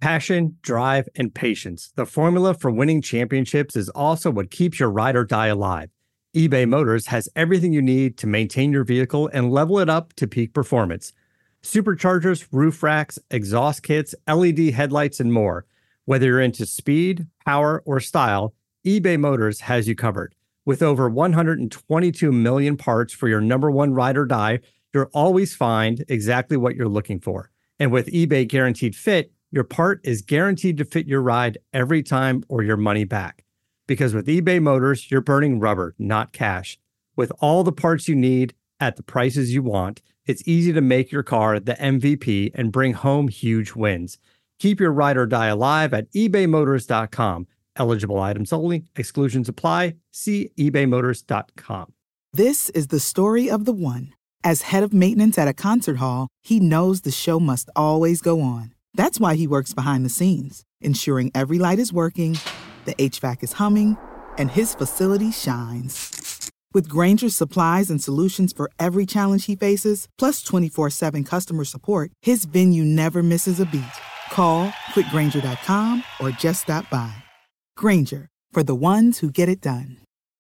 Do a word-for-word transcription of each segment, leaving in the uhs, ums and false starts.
Passion, drive, and patience. The formula for winning championships is also what keeps your ride or die alive. eBay Motors has everything you need to maintain your vehicle and level it up to peak performance. Superchargers, roof racks, exhaust kits, L E D headlights, and more. Whether you're into speed, power, or style, eBay Motors has you covered. With over one hundred twenty-two million parts for your number one ride or die, you'll always find exactly what you're looking for. And with eBay Guaranteed Fit, your part is guaranteed to fit your ride every time or your money back. Because with eBay Motors, you're burning rubber, not cash. With all the parts you need at the prices you want, it's easy to make your car the M V P and bring home huge wins. Keep your ride or die alive at ebay motors dot com. Eligible items only. Exclusions apply. See ebay motors dot com. This is the story of the one. As head of maintenance at a concert hall, he knows the show must always go on. That's why he works behind the scenes, ensuring every light is working, the H V A C is humming, and his facility shines. With Grainger's supplies and solutions for every challenge he faces, plus twenty-four seven customer support, his venue never misses a beat. Call quick grainger dot com or just stop by. Grainger, for the ones who get it done.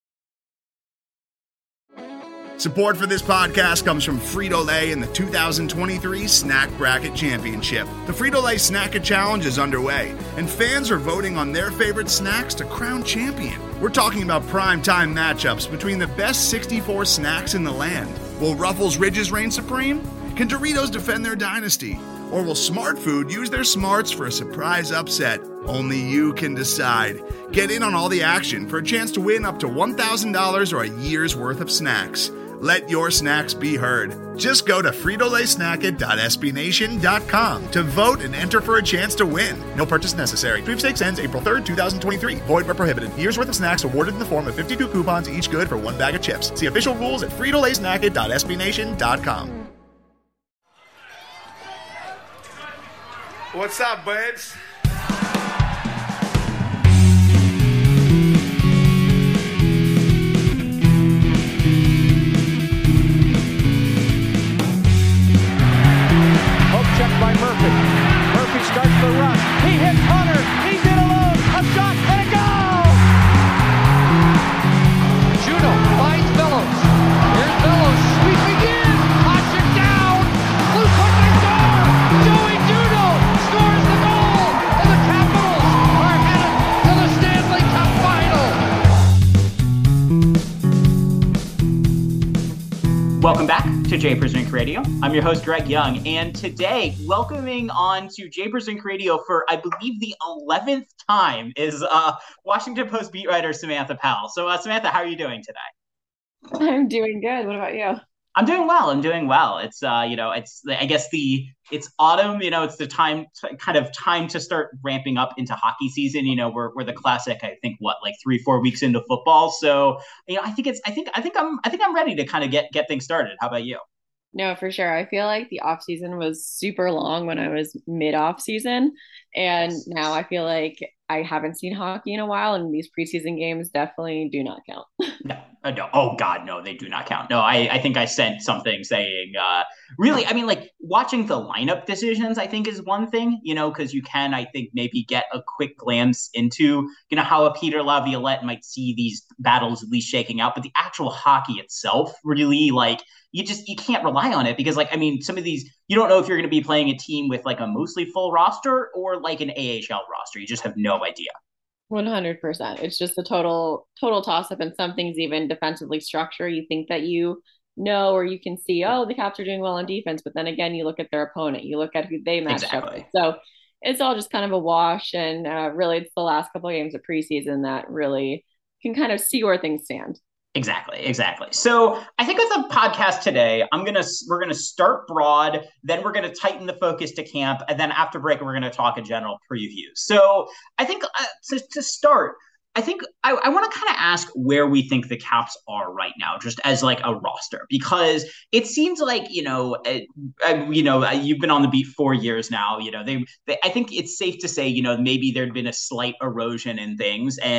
Support for this podcast comes from Frito-Lay and the two thousand twenty-three Snack Bracket Championship. The Frito-Lay Snack-It Challenge is underway, and fans are voting on their favorite snacks to crown champion. We're talking about prime-time matchups between the best sixty-four snacks in the land. Will Ruffles Ridges reign supreme? Can Doritos defend their dynasty? Or will Smart Food use their smarts for a surprise upset? Only you can decide. Get in on all the action for a chance to win up to one thousand dollars or a year's worth of snacks. Let your snacks be heard. Just go to frito lay snack it dot s b nation dot com to vote and enter for a chance to win. No purchase necessary. Sweepstakes ends April third, twenty twenty-three. Void where prohibited. Year's worth of snacks awarded in the form of fifty-two coupons, each good for one bag of chips. See official rules at frito lay snack it dot s b nation dot com. What's up, buds? Check by Murphy. Murphy starts the run. He hits Hunter. He's in alone. A shot and a goal! Juno finds Bellows. Here's Bellows sweeping in. Hasek down. Blue Hunter score. Joey Juno scores the goal. And the Capitals are headed to the Stanley Cup final. Welcome back to Japers Rink Radio. I'm your host, Greg Young, and today, welcoming on to Japers Rink Radio for, I believe, the eleventh time is uh, Washington Post beat writer Samantha Powell. So, uh, Samantha, how are you doing today? I'm doing good. What about you? I'm doing well. I'm doing well. It's, uh, you know, it's, I guess the, it's autumn, you know, it's the time, to, kind of time to start ramping up into hockey season. You know, we're, we're the classic, I think, what, like three, four weeks into football. So, you know, I think it's, I think, I think I'm, I think I'm ready to kind of get, get things started. How about you? No, for sure. I feel like the off season was super long when I was mid off season. And now I feel like I haven't seen hockey in a while, and these preseason games definitely do not count. No, uh, no. Oh God, no, they do not count. No, I, I think I sent something saying, uh, really, I mean, like watching the lineup decisions, I think is one thing, you know, because you can, I think, maybe get a quick glance into, you know, how a Peter Laviolette might see these battles at least shaking out, but the actual hockey itself, really, like, you just, you can't rely on it because, like, I mean, some of these, you don't know if you're going to be playing a team with like a mostly full roster or like an A H L roster. You just have no idea. one hundred percent. It's just a total, total toss up. And some things even defensively structure. You think that you know, or you can see, oh, the Caps are doing well on defense. But then again, you look at their opponent, you look at who they matched Exactly. up with. So it's all just kind of a wash. And uh, really, it's the last couple of games of preseason that really can kind of see where things stand. Exactly, exactly. So I think with the podcast today, I'm gonna we're gonna start broad, then we're gonna tighten the focus to camp, and then after break we're gonna talk a general preview. So I think uh, to, to start, I think I, I want to kind of ask where we think the Caps are right now, just as like a roster, because it seems like, you know, uh, uh, you know, uh, you've been on the beat four years now. You know, they, they, I think it's safe to say, you know, maybe there'd been a slight erosion in things, and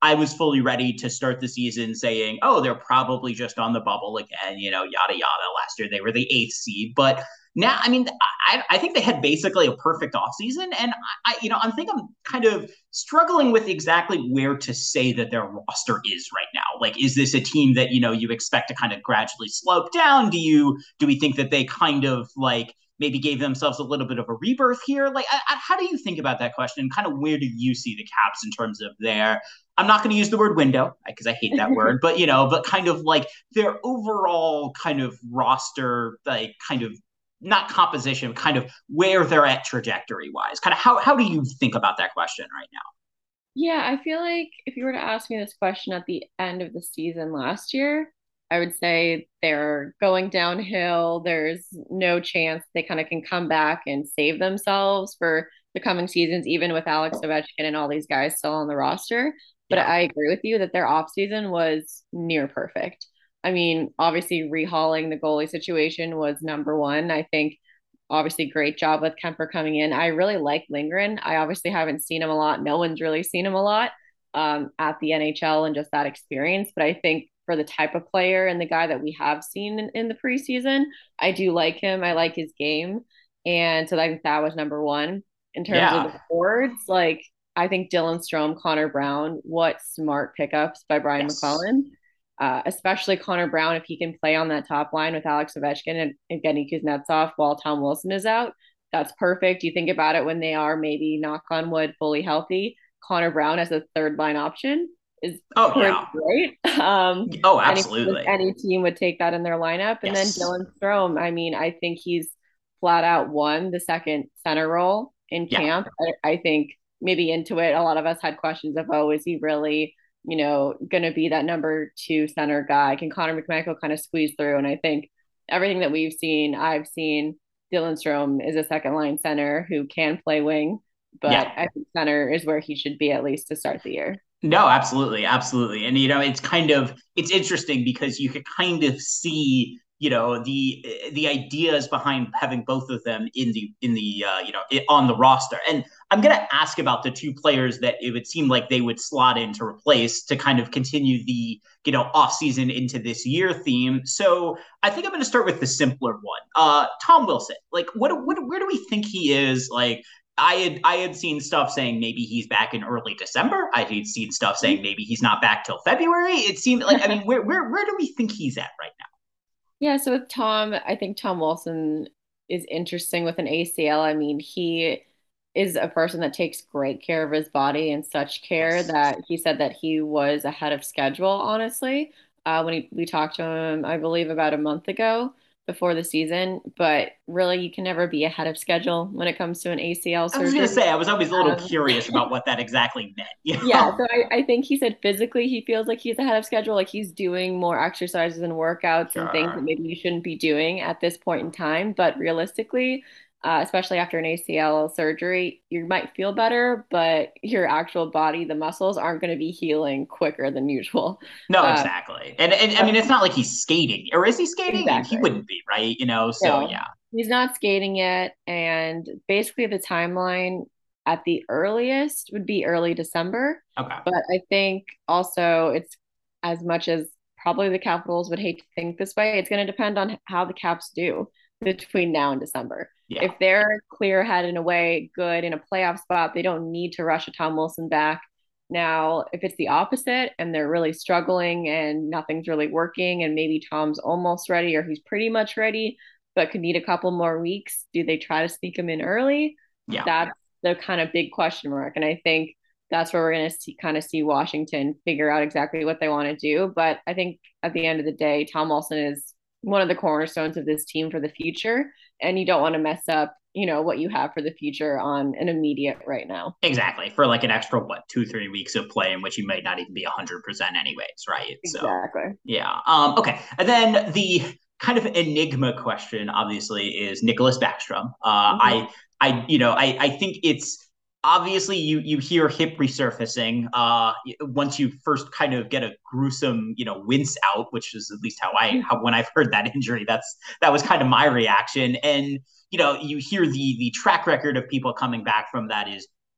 I was fully ready to start the season saying, oh, they're probably just on the bubble again, you know, yada, yada. Last year they were the eighth seed. But now, I mean, I, I think they had basically a perfect offseason. And, I, you know, I think I'm kind of struggling with exactly where to say that their roster is right now. Like, is this a team that, you know, you expect to kind of gradually slope down? Do you, do we think that they kind of like maybe gave themselves a little bit of a rebirth here? Like, I, I, how do you think about that question? Kind of where do you see the Caps in terms of their, I'm not going to use the word window because I hate that word, but, you know, but kind of like their overall kind of roster, like kind of, not composition, kind of where they're at trajectory wise. Kind of how, how do you think about that question right now? Yeah, I feel like if you were to ask me this question at the end of the season last year, I would say they're going downhill. There's no chance they kind of can come back and save themselves for the coming seasons, even with Alex Ovechkin and all these guys still on the roster. But yeah. I agree with you that their offseason was near perfect. I mean, obviously rehauling the goalie situation was number one. I think obviously great job with Kemper coming in. I really like Lindgren. I obviously haven't seen him a lot. No one's really seen him a lot um, at the N H L and just that experience. But I think for the type of player and the guy that we have seen in, in the preseason, I do like him. I like his game. And so I think that was number one. In terms yeah. of the forwards, like I think Dylan Strome, Connor Brown, what smart pickups by Brian yes. McClellan. Uh, especially Connor Brown, if he can play on that top line with Alex Ovechkin and, and Evgeny Kuznetsov while Tom Wilson is out, that's perfect. You think about it when they are maybe, knock on wood, fully healthy. Connor Brown as a third line option is oh yeah great. Um, oh, absolutely. Any, any team would take that in their lineup. And yes. then Dylan Strome, I mean, I think he's flat out won the second center role in yeah. camp. I, I think maybe into it, a lot of us had questions of, oh, is he really – you know, going to be that number two center guy? Can Connor McMichael kind of squeeze through? And I think everything that we've seen, I've seen Dylan Strome is a second line center who can play wing, but yeah. I think center is where he should be at least to start the year. No, absolutely. Absolutely. And, you know, it's kind of, it's interesting because you could kind of see, you know, the, the ideas behind having both of them in the, in the, uh, you know, it, on the roster. And I'm going to ask about the two players that it would seem like they would slot in to replace to kind of continue the, you know, off season into this year theme. So I think I'm going to start with the simpler one. Uh, Tom Wilson, like what, what, where do we think he is? Like, I had I had seen stuff saying maybe he's back in early December. I had seen stuff saying maybe he's not back till February. It seemed like, I mean, where where where do we think he's at right now? Yeah, so with Tom, I think Tom Wilson is interesting with an A C L. I mean, he is a person that takes great care of his body and such care yes. that he said that he was ahead of schedule, honestly, uh, when he, we talked to him, I believe about a month ago before the season. But really, you can never be ahead of schedule when it comes to an A C L surgery. I was going to say, I was always a little um, curious about what that exactly meant. You know? Yeah, so I, I think he said physically he feels like he's ahead of schedule, like he's doing more exercises and workouts sure. and things that maybe you shouldn't be doing at this point in time. But realistically, uh, especially after an A C L surgery, you might feel better, but your actual body, the muscles aren't going to be healing quicker than usual. No, uh, exactly. And, and I mean, it's not like he's skating, or is he skating? Exactly. He wouldn't be, right? You know, so no, yeah. He's not skating yet. And basically the timeline at the earliest would be early December. Okay. But I think also it's as much as probably the Capitals would hate to think this way, it's going to depend on how the Caps do between now and December. Yeah. If they're clear head in a way, good in a playoff spot, they don't need to rush a Tom Wilson back. Now, if it's the opposite and they're really struggling and nothing's really working and maybe Tom's almost ready or he's pretty much ready, but could need a couple more weeks, do they try to sneak him in early? Yeah. That's the kind of big question mark. And I think that's where we're going to see kind of see Washington figure out exactly what they want to do. But I think at the end of the day, Tom Wilson is one of the cornerstones of this team for the future. And you don't want to mess up, you know, what you have for the future on an immediate right now. Exactly. For like an extra, what, two, three weeks of play in which you might not even be one hundred percent anyways, right? Exactly. So, yeah. Um, okay. And then the kind of enigma question, obviously, is Nicholas Backstrom. Uh, mm-hmm. I, I, you know, I, I think it's, obviously, you you hear hip resurfacing uh, once you first kind of get a gruesome, you know, wince out, which is at least how I how when I've heard that injury, that's that was kind of my reaction. And you know, you hear the the track record of people coming back from that is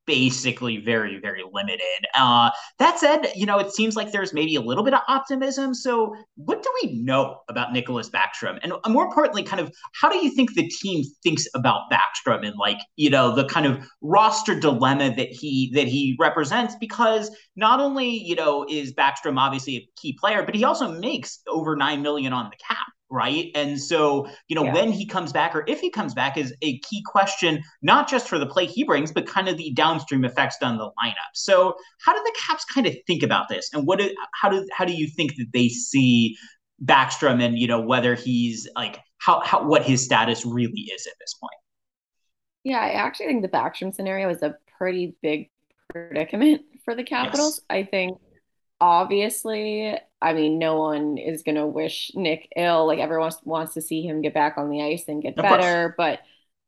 basically very, very limited. Uh, that said, you know, it seems like there's maybe a little bit of optimism. So what do we know about Nicholas Backstrom? And more importantly, kind of how do you think the team thinks about Backstrom and like, you know, the kind of roster dilemma that he that he represents? Because not only, you know, is Backstrom obviously a key player, but he also makes over nine million dollars on the cap. Right. And so, you know, yeah. when he comes back or if he comes back is a key question, not just for the play he brings, but kind of the downstream effects on the lineup. So how do the Caps kind of think about this? And what, do, how do, how do you think that they see Backstrom and, you know, whether he's like, how, how, what his status really is at this point? Yeah, I actually think the Backstrom scenario is a pretty big predicament for the Capitals. Yes. I think obviously, I mean, no one is going to wish Nick ill. Like everyone wants to see him get back on the ice and get better. But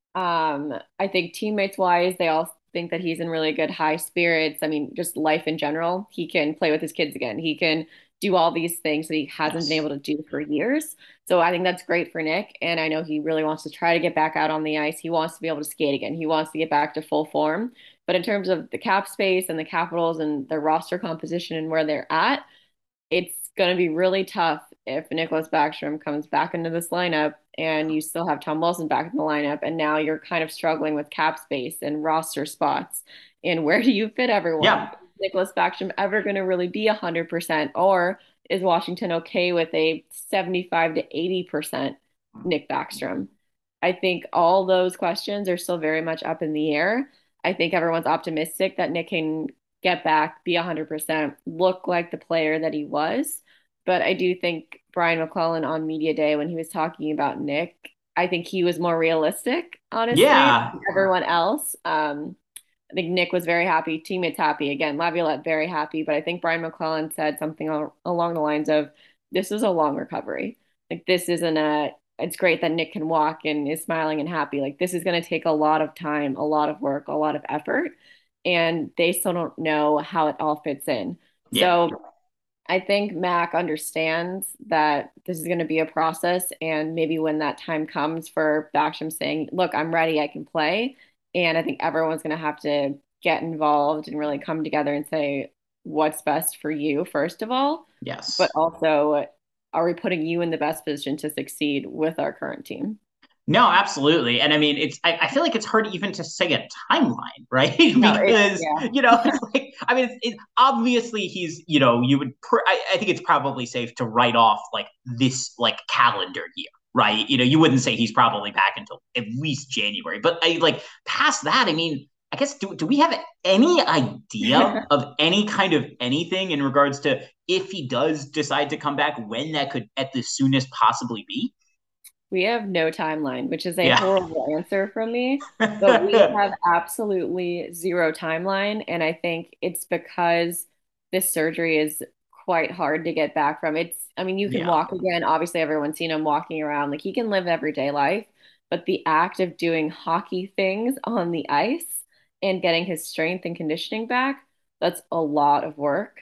um, I think teammates wise, they all think that he's in really good high spirits. I mean, just life in general. He can play with his kids again. He can do all these things that he hasn't yes. been able to do for years. So I think that's great for Nick. And I know he really wants to try to get back out on the ice. He wants to be able to skate again. He wants to get back to full form. But in terms of the cap space and the Capitals and their roster composition and where they're at, it's going to be really tough if Nicholas Backstrom comes back into this lineup and you still have Tom Wilson back in the lineup. And now you're kind of struggling with cap space and roster spots. And where do you fit everyone? Yeah. Is Nicholas Backstrom ever going to really be one hundred percent? Or is Washington okay with a seventy-five to eighty percent Nick Backstrom? I think all those questions are still very much up in the air. I think everyone's optimistic that Nick can get back, be one hundred percent, look like the player that he was. But I do think Brian McClellan on Media Day, when he was talking about Nick, I think he was more realistic, honestly, yeah. than everyone else. Um, I think Nick was very happy, teammates happy. Again, Laviolette very happy. But I think Brian McClellan said something al- along the lines of, this is a long recovery. Like, this isn't a, it's great that Nick can walk and is smiling and happy. Like, this is going to take a lot of time, a lot of work, a lot of effort. And they still don't know how it all fits in. Yeah. So I think Mac understands that this is going to be a process. And maybe when that time comes for Backstrom saying, look, I'm ready, I can play. And I think everyone's going to have to get involved and really come together and say, what's best for you, first of all. Yes. But also, are we putting you in the best position to succeed with our current team? No, absolutely. And I mean, it's, I, I feel like it's hard even to say a timeline, right? No, because, yeah. you know, it's like, I mean, it's, it's obviously he's, you know, you would, pr- I, I think it's probably safe to write off like this, like calendar year, right? You know, you wouldn't say he's probably back until at least January, but I like past that, I mean, I guess, do, do we have any idea of any kind of anything in regards to if he does decide to come back, when that could at the soonest possibly be? We have no timeline, which is a yeah. horrible answer from me, but we have absolutely zero timeline. And I think it's because this surgery is quite hard to get back from. It's, I mean, you can yeah. walk again. Obviously, everyone's seen him walking around. Like, he can live everyday life, but the act of doing hockey things on the ice and getting his strength and conditioning back, that's a lot of work.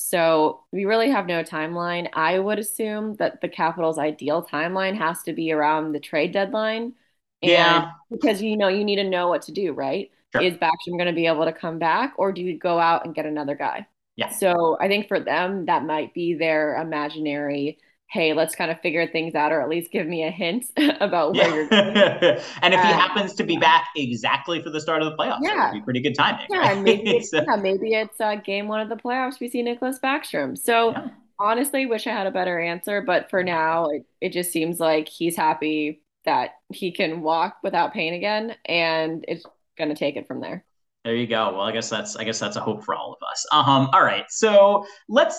So we really have no timeline. I would assume that the Capitals' ideal timeline has to be around the trade deadline. And yeah. because, you know, you need to know what to do, right? Sure. Is Backstrom going to be able to come back, or do you go out and get another guy? Yeah. So I think for them, that might be their imaginary, hey, let's kind of figure things out, or at least give me a hint about where yeah. you're going. And if uh, he happens to be back exactly for the start of the playoffs, yeah. that would be pretty good timing. Yeah, right? maybe it's, so, yeah, maybe it's uh, game one of the playoffs. We see Nicholas Backstrom. So yeah. honestly, wish I had a better answer. But for now, it, it just seems like he's happy that he can walk without pain again. And it's going to take it from there. There you go. Well, I guess that's I guess that's a hope for all of us. Um, all right. So let's,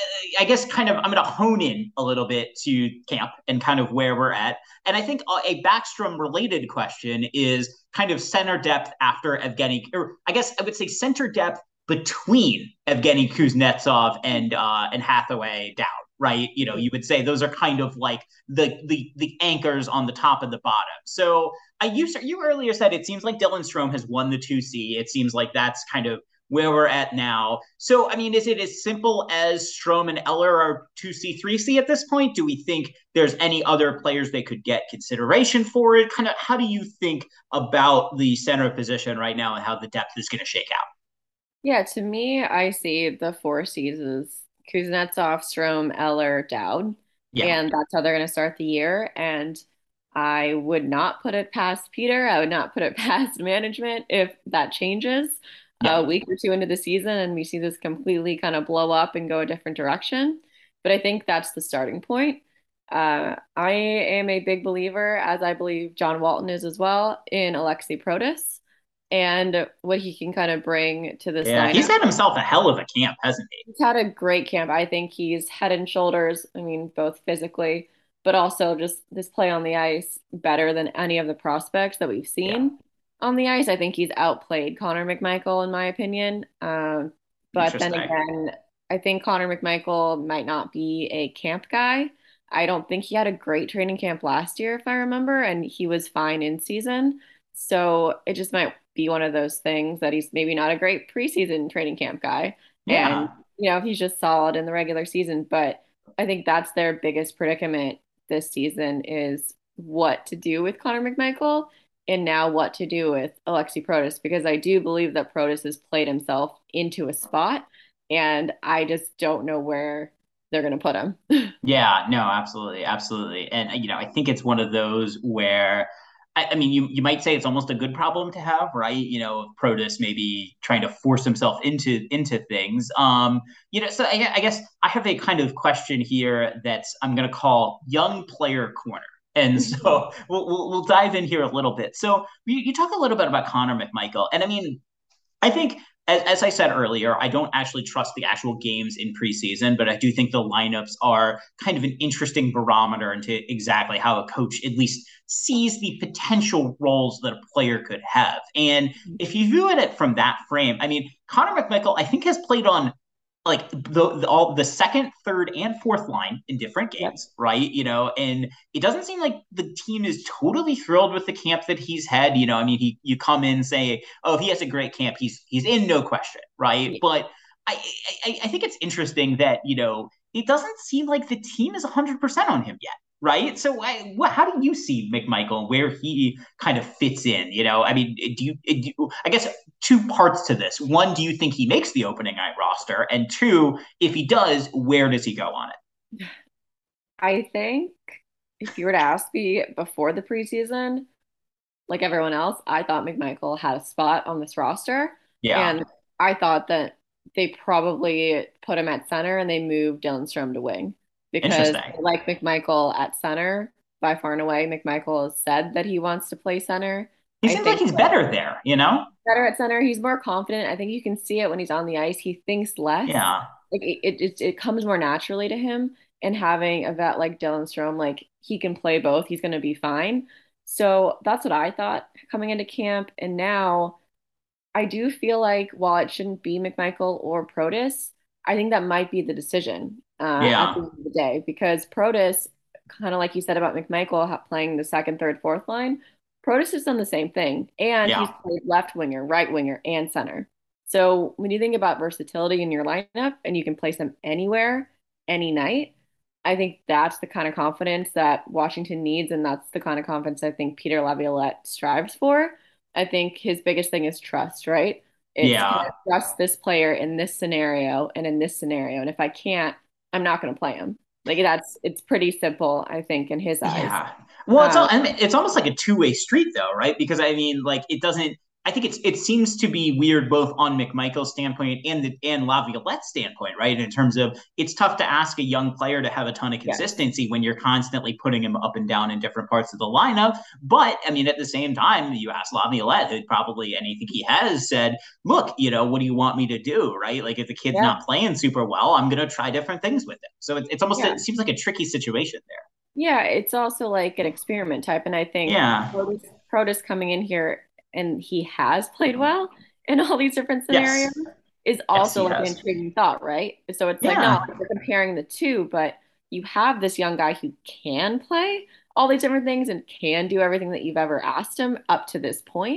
I guess, kind of, I'm going to hone in a little bit to camp and kind of where we're at. And I think a Backstrom related question is kind of center depth after Evgeny, or I guess I would say center depth between Evgeny Kuznetsov and uh, and Hathaway down. Right. You know, you would say those are kind of like the the the anchors on the top and the bottom. So I you you earlier said it seems like Dylan Strome has won the two C. It seems like that's kind of where we're at now. So, I mean, is it as simple as Strome and Eller are two C, three C at this point? Do we think there's any other players they could get consideration for it? Kind of, how do you think about the center position right now and how the depth is going to shake out? Yeah, to me, I see the four C's as Kuznetsov, Strome, Eller, Dowd, Yeah. and that's how they're going to start the year. And I would not put it past Peter. I would not put it past management if that changes Yeah. a week or two into the season and we see this completely kind of blow up and go a different direction. But I think that's the starting point. Uh, I am a big believer, as I believe John Walton is as well, in Alexi Protas and what he can kind of bring to this Yeah, lineup. he's had himself a hell of a camp, hasn't he? He's had a great camp. I think he's head and shoulders, I mean, both physically, but also just this play on the ice better than any of the prospects that we've seen Yeah. on the ice. I think he's outplayed Connor McMichael, in my opinion. Um, but then Interesting. again, I think Connor McMichael might not be a camp guy. I don't think he had a great training camp last year, if I remember, and he was fine in season. So it just might be one of those things that he's maybe not a great preseason training camp guy. Yeah. And, you know, he's just solid in the regular season. But I think that's their biggest predicament this season is what to do with Connor McMichael and now what to do with Alexi Protas, because I do believe that Protas has played himself into a spot and I just don't know where they're going to put him. Yeah, no, absolutely, absolutely. And you know, I think it's one of those where I, I mean, you you might say it's almost a good problem to have, right? You know, Protus maybe trying to force himself into into things. Um, you know, so I, I guess I have a kind of question here that's I'm going to call young player corner. And so we'll, we'll we'll dive in here a little bit. So you, you talk a little bit about Connor McMichael, and I mean, I think, as, as I said earlier, I don't actually trust the actual games in preseason, but I do think the lineups are kind of an interesting barometer into exactly how a coach at least sees the potential roles that a player could have. And if you view it from that frame, I mean, Connor McMichael, I think, has played on like the, the all the second, third, and fourth line in different games, right? You know, and it doesn't seem like the team is totally thrilled with the camp that he's had. You know, I mean, he you come in say, oh, he has a great camp, he's he's in, no question, right? Yeah. But I, I I think it's interesting that, you know, it doesn't seem like the team is one hundred percent on him yet. Right. So I, what, how do you see McMichael and where he kind of fits in? You know, I mean, do you, do you, I guess two parts to this. One, do you think he makes the opening night roster? And two, if he does, where does he go on it? I think if you were to ask me before the preseason, like everyone else, I thought McMichael had a spot on this roster. Yeah. And I thought that they probably put him at center and they moved Dylan Strome to wing because like McMichael at center by far and away. McMichael has said that he wants to play center. He seems like he's better there, you know? Better at center. He's more confident. I think you can see it when he's on the ice. He thinks less. Yeah. Like it, it, it comes more naturally to him. And having a vet like Dylan Strome, like he can play both. He's going to be fine. So that's what I thought coming into camp. And now I do feel like while it shouldn't be McMichael or Protas, I think that might be the decision uh, yeah. at the end of the day, because Protas, kind of like you said about McMichael playing the second, third, fourth line, Protas has done the same thing. And yeah. he's played left winger, right winger, and center. So when you think about versatility in your lineup and you can place them anywhere, any night, I think that's the kind of confidence that Washington needs. And that's the kind of confidence I think Peter Laviolette strives for. I think his biggest thing is trust, right? It's yeah. can I trust this player in this scenario and in this scenario. And if I can't, I'm not going to play him. Like that's, it's pretty simple, I think, in his eyes. Yeah. Well, it's, all, Um, I mean, it's almost like a two-way street though, right? Because I mean, like it doesn't, I think it's it seems to be weird both on McMichael's standpoint and the and Laviolette's standpoint, right? In terms of it's tough to ask a young player to have a ton of consistency yes. when you're constantly putting him up and down in different parts of the lineup. But I mean, at the same time, you ask Laviolette, who probably anything he has said, look, you know, what do you want me to do, right? Like if the kid's yeah. not playing super well, I'm going to try different things with him. So it, it's almost yeah. it seems like a tricky situation there. Yeah, it's also like an experiment type, and I think yeah. Protas, Protas coming in here. And he has played well in all these different scenarios yes. is also yes, like has. an intriguing thought, right? So it's yeah. like, no, we're comparing the two, but you have this young guy who can play all these different things and can do everything that you've ever asked him up to this point.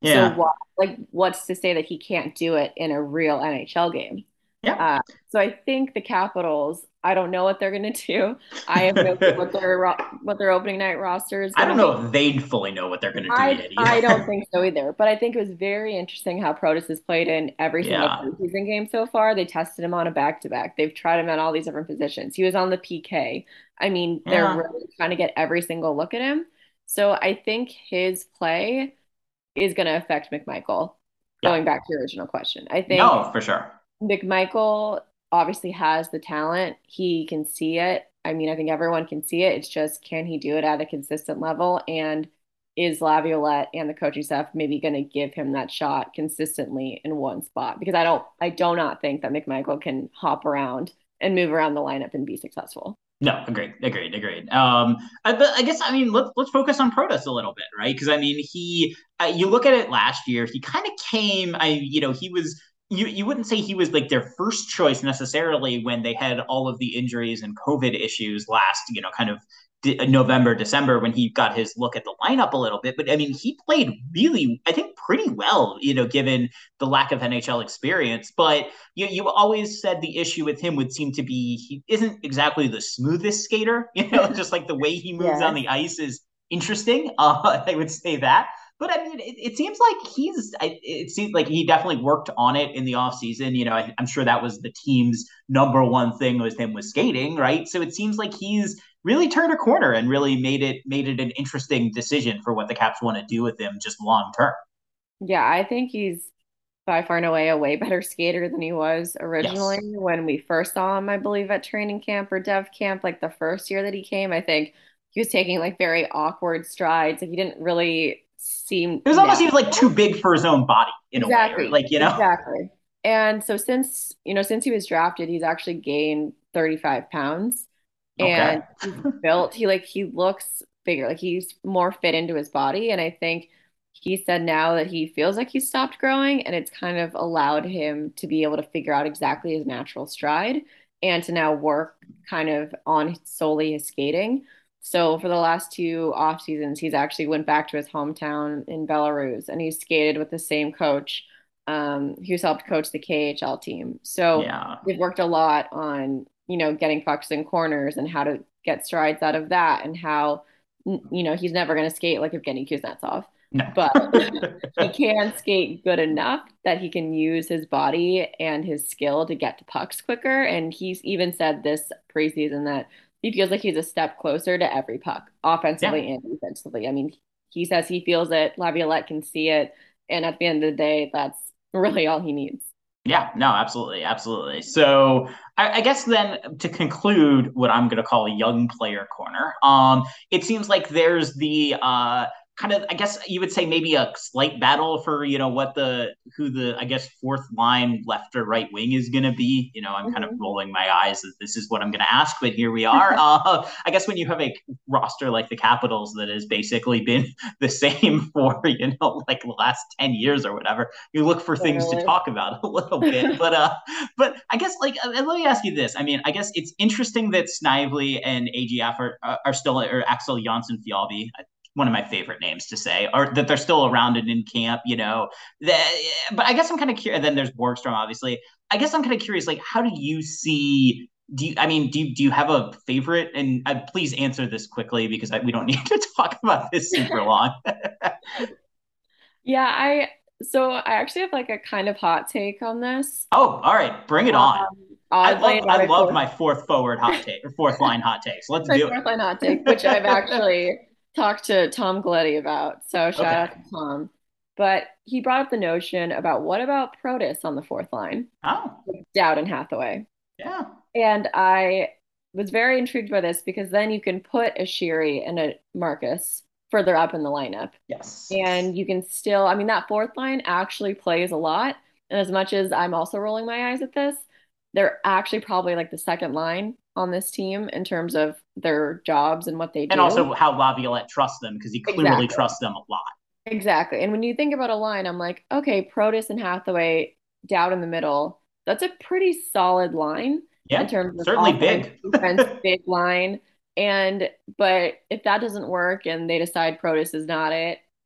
So Yeah. what, like, what's to say that he can't do it in a real N H L game? Yeah. Uh, so I think the Capitals, I don't know what they're going to do. I have no clue what their ro- what their opening night roster is I going to don't be. know if they fully know what they're going to do I yet I don't either. think so either. But I think it was very interesting how Protus has played in every single Yeah. preseason game so far. They tested him on a back to back. They've tried him at all these different positions. He was on the P K. I mean, they're Yeah. really trying to get every single look at him. So I think his play is going to affect McMichael. Yeah. Going back to your original question, I think No, for sure. McMichael obviously has the talent. He can see it. I mean, I think everyone can see it. It's just, can he do it at a consistent level? And is Laviolette and the coaching staff maybe going to give him that shot consistently in one spot? Because I don't, I do not think that McMichael can hop around and move around the lineup and be successful. No, agreed, agreed, agreed. Um, I, but I guess I mean let's let's focus on Protas a little bit, right? Because I mean he, uh, you look at it last year, he kind of came. I you know he was you you wouldn't say he was like their first choice necessarily when they had all of the injuries and COVID issues last, you know, kind of November, December when he got his look at the lineup a little bit. But I mean, he played really, I think, pretty well, you know, given the lack of N H L experience. But you, you always said the issue with him would seem to be he isn't exactly the smoothest skater, you know, just like the way he moves Yeah. on the ice is interesting. Uh, I would say that. But I mean, it, it seems like he's, it seems like he definitely worked on it in the offseason. You know, I, I'm sure that was the team's number one thing was him was skating, right? So it seems like he's really turned a corner and really made it made it an interesting decision for what the Caps want to do with him just long term. Yeah, I think he's by far and away a way better skater than he was originally Yes. when we first saw him, I believe, at training camp or dev camp, like the first year that he came. I think he was taking like very awkward strides. Like he didn't really seem It was almost he was like too big for his own body in a way, or exactly, like, you know. exactly. And so since, you know, since he was drafted, he's actually gained thirty-five pounds Okay. and he's built, he like he looks bigger, like he's more fit into his body. And I think he said now that he feels like he's stopped growing and it's kind of allowed him to be able to figure out exactly his natural stride and to now work kind of on solely his skating. So for the last two off seasons, he's actually went back to his hometown in Belarus and he's skated with the same coach. Um, who's helped coach the K H L team. So Yeah. they've worked a lot on, you know, getting pucks in corners and how to get strides out of that and how, you know, he's never going to skate like Evgeny Kuznetsov, No. but he can skate good enough that he can use his body and his skill to get to pucks quicker. And he's even said this preseason that he feels like he's a step closer to every puck, offensively Yeah. and defensively. I mean, he says he feels it. Laviolette can see it. And at the end of the day, that's really all he needs. Yeah, no, absolutely, absolutely. So I, I guess then to conclude what I'm going to call a young player corner, um, it seems like there's the uh, kind of, I guess you would say maybe a slight battle for, you know, what the, who the, I guess, fourth line left or right wing is going to be. You know, I'm kind of Mhm. rolling my eyes that this is what I'm going to ask, but here we are. Uh, I guess when you have a roster like the Capitals that has basically been the same for, you know, like the last ten years or whatever, you look for things to Literally. talk about a little bit. But, uh, but I guess, like, uh, let me ask you this. I mean, I guess it's interesting that Snively and A G F are, are still, or Axel Jonsson Fjallby, one of my favorite names to say, or that they're still around and in camp, you know. That, but I guess I'm kind of curious. Then there's Borgstrom, obviously. I guess I'm kind of curious, like, how do you see? Do you? I mean, do you, do you have a favorite? And uh, please answer this quickly because I, we don't need to talk about this super long. Yeah, I so I actually have like a kind of hot take on this. Oh, all right, bring it on. Um, I oddly, love I my love fourth, my fourth forward hot take or fourth line hot takes. Let's my do fourth it. line hot take, which I've actually talked to Tom Galetti about. So shout Okay. out to Tom. But he brought up the notion about what about Protus on the fourth line, Oh, Dowd and Hathaway. yeah. And I was very intrigued by this because then you can put a Shiri and a Marcus further up in the lineup. Yes. And you can still, I mean, that fourth line actually plays a lot. And as much as I'm also rolling my eyes at this, they're actually probably like the second line on this team in terms of their jobs and what they do. And also how Laviolette trusts them because he clearly Exactly. trusts them a lot. Exactly. And when you think about a line, I'm like, okay, Protus and Hathaway down in the middle. That's a pretty solid line Yeah, in terms of certainly offense, big. defense, big line. And but if that doesn't work and they decide Protus is not it,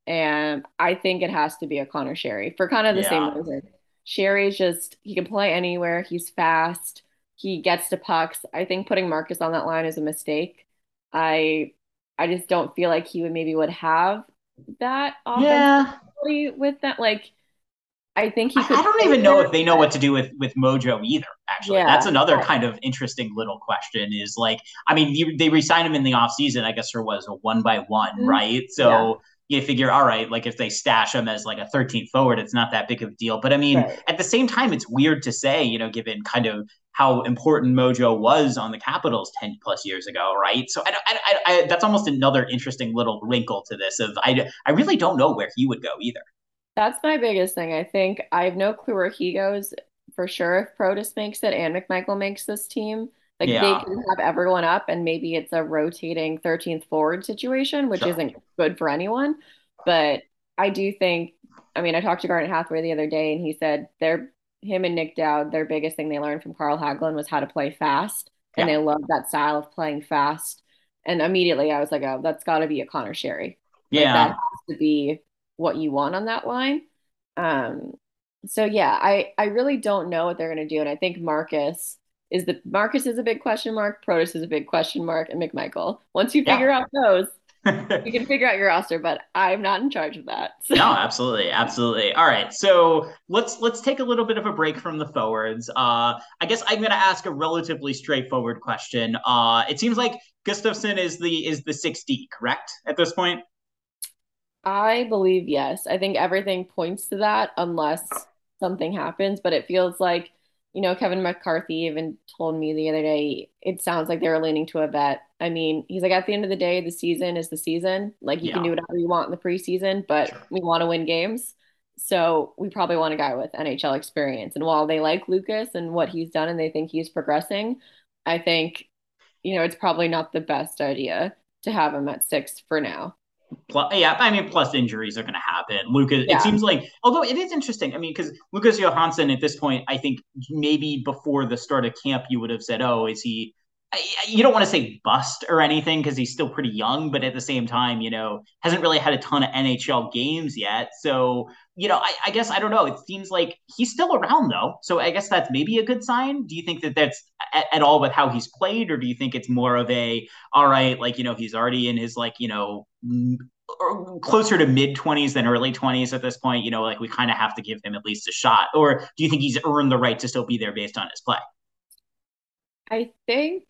And I think it has to be a Connor Sherry for kind of the same Yeah. reason. Sherry's just, he can play anywhere. He's fast. He gets to pucks. I think putting Marcus on that line is a mistake. I I just don't feel like he would maybe would have that offensive Yeah. ability with that. Like, I think he I, could I don't play even know there, if they know but what to do with with Mojo either. Actually, that's yeah. another I, kind of interesting little question. Is like, I mean, you, they re-signed him in the offseason, I guess, for was a one by one, mhm. right? Yeah, So you figure, all right, like if they stash him as like a thirteenth forward, it's not that big of a deal. But I mean, right. at the same time, it's weird to say, you know, given kind of how important Mojo was on the Capitals ten plus years ago, right? So I, I, I, I that's almost another interesting little wrinkle to this. Of I, I really don't know where he would go either. That's my biggest thing. I think I have no clue where he goes for sure if Protus makes it and McMichael makes this team. Like they Yeah, can have everyone up and maybe it's a rotating thirteenth forward situation, which sure. isn't good for anyone. But I do think, I mean, I talked to Garnet Hathaway the other day and he said they're him and Nick Dowd, their biggest thing they learned from Carl Hagelin was how to play fast. And Yeah, they love that style of playing fast. And immediately I was like, oh, that's got to be a Connor Sherry. Like that yeah. has to be what you want on that line. Um, so yeah, I I really don't know what they're gonna do, and I think Marcus is the Marcus is a big question mark, Protus is a big question mark, and McMichael. Once you figure Yeah. out those, you can figure out your roster, but I'm not in charge of that. So. No, absolutely, absolutely. All right, so let's let's take a little bit of a break from the forwards. Uh, I guess I'm going to ask a relatively straightforward question. Uh, it seems like Gustafson is the is the six D, correct, at this point? I believe yes. I think everything points to that unless something happens, but it feels like, you know, Kevin McCarthy even told me the other day, it sounds like they were leaning to a vet. I mean, he's like, at the end of the day, the season is the season. Like, you can Yeah, do whatever you want in the preseason, but sure. we want to win games. So we probably want a guy with N H L experience. And while they like Lucas and what he's done and they think he's progressing, I think, you know, it's probably not the best idea to have him at six for now. Plus, yeah, I mean, plus injuries are going to happen. Lucas, it Yeah. seems like, although it is interesting. I mean, because Lucas Johansson at this point, I think maybe before the start of camp, you would have said, "Oh, is he?" I, you don't want to say bust or anything because he's still pretty young, but at the same time, you know, hasn't really had a ton of N H L games yet. So, you know, I, I guess I don't know. It seems like he's still around though, so I guess that's maybe a good sign. Do you think that that's at, at all with how he's played, or do you think it's more of a all right, like you know, he's already in his like you know or closer to mid twenties than early twenties at this point, you know, like we kind of have to give him at least a shot? Or do you think he's earned the right to still be there based on his play? I think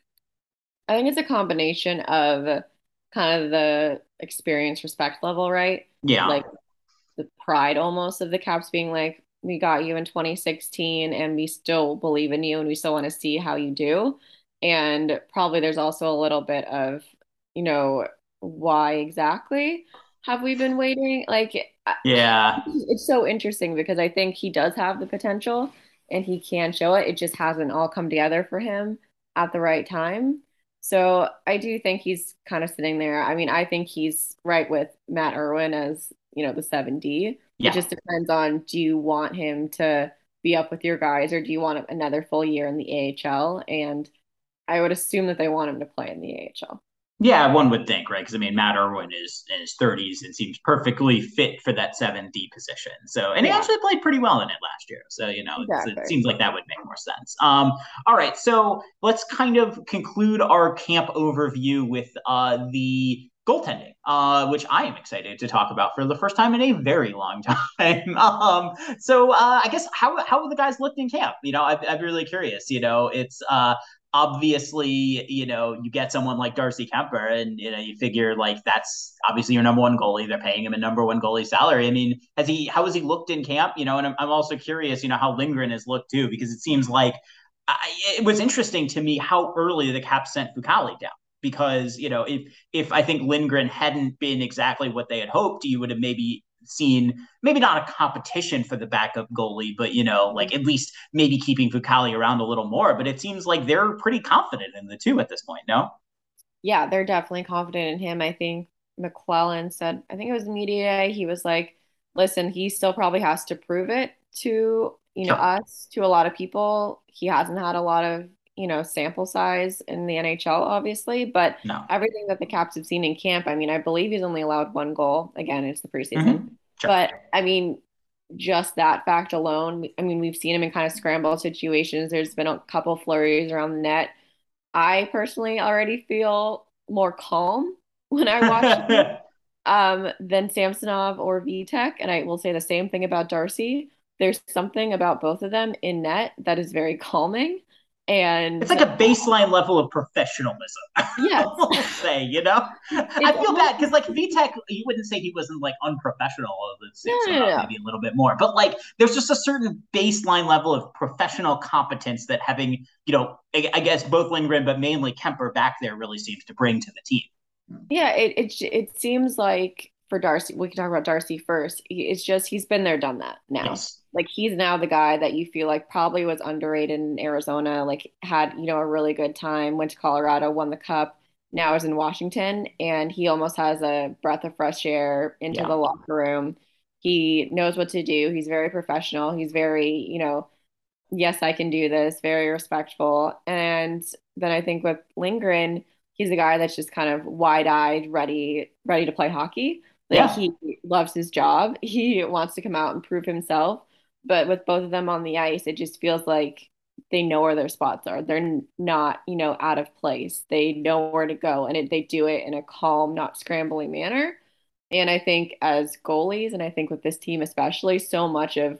I think it's a combination of kind of the experience respect level, right? Yeah. Like the pride almost of the Caps being like, we got you in twenty sixteen and we still believe in you and we still want to see how you do. And probably there's also a little bit of, you know, why exactly have we been waiting? Like, I- Yeah. it's so interesting because I think he does have the potential and he can show it. It just hasn't all come together for him at the right time. So I do think he's kind of sitting there. I mean, I think he's right with Matt Irwin as, you know, the seven D. It Yeah. just depends on, do you want him to be up with your guys or do you want another full year in the A H L? And I would assume that they want him to play in the A H L. Yeah, one would think, right? Because I mean, Matt Irwin is in his thirties and seems perfectly fit for that seven D position. So, and he Yeah, actually played pretty well in it last year. So, you know, it's, it exactly. seems like that would make more sense. Um, all right, so let's kind of conclude our camp overview with uh, the goaltending, uh, which I am excited to talk about for the first time in a very long time. um, so, uh, I guess how how have the guys looked in camp? You know, I, I'm really curious. You know, it's uh, obviously, you know, you get someone like Darcy Kemper and, you know, you figure like that's obviously your number one goalie. They're paying him a number one goalie salary. I mean, has he, how has he looked in camp? You know, and I'm, I'm also curious, you know, how Lindgren has looked too, because it seems like I, it was interesting to me how early the Caps sent Fucali down. Because, you know, if if I think Lindgren hadn't been exactly what they had hoped, you would have maybe seen maybe not a competition for the backup goalie, but you know, like at least maybe keeping Fucali around a little more. But it seems like they're pretty confident in the two at this point. No. Yeah, they're definitely confident in him. I think McClellan said, I think it was media day, he was like, listen, he still probably has to prove it to, you know, Sure. us, to a lot of people. He hasn't had a lot of, you know, sample size in the N H L, obviously, but No. everything that the Caps have seen in camp, I mean, I believe he's only allowed one goal. Again, it's the preseason. Mm-hmm. Sure. But I mean, just that fact alone, I mean, we've seen him in kind of scramble situations. There's been a couple flurries around the net. I personally already feel more calm when I watch him um, than Samsonov or Vitek. And I will say the same thing about Darcy. There's something about both of them in net that is very calming. And it's like a baseline level of professionalism. Yes. I'll say, you know, it's I feel almost bad because like Vitek, you wouldn't say he wasn't like unprofessional, no, no, no, maybe a little bit more, but like there's just a certain baseline level of professional competence that having, you know, I, I guess both Lindgren, but mainly Kemper back there really seems to bring to the team. Yeah, it it it seems like for Darcy, we can talk about Darcy first. It's just he's been there, done that now. Yes. Like he's now the guy that you feel like probably was underrated in Arizona, like had, you know, a really good time, went to Colorado, won the cup, now is in Washington, and he almost has a breath of fresh air into yeah. the locker room. He knows what to do. He's very professional. He's very, you know, yes, I can do this, very respectful. And then I think with Lindgren, he's a guy that's just kind of wide-eyed, ready, ready to play hockey. Like yeah. he loves his job. He wants to come out and prove himself. But with both of them on the ice, it just feels like they know where their spots are. They're not, you know, out of place. They know where to go, and it, they do it in a calm, not scrambling manner. And I think as goalies, and I think with this team especially, so much of,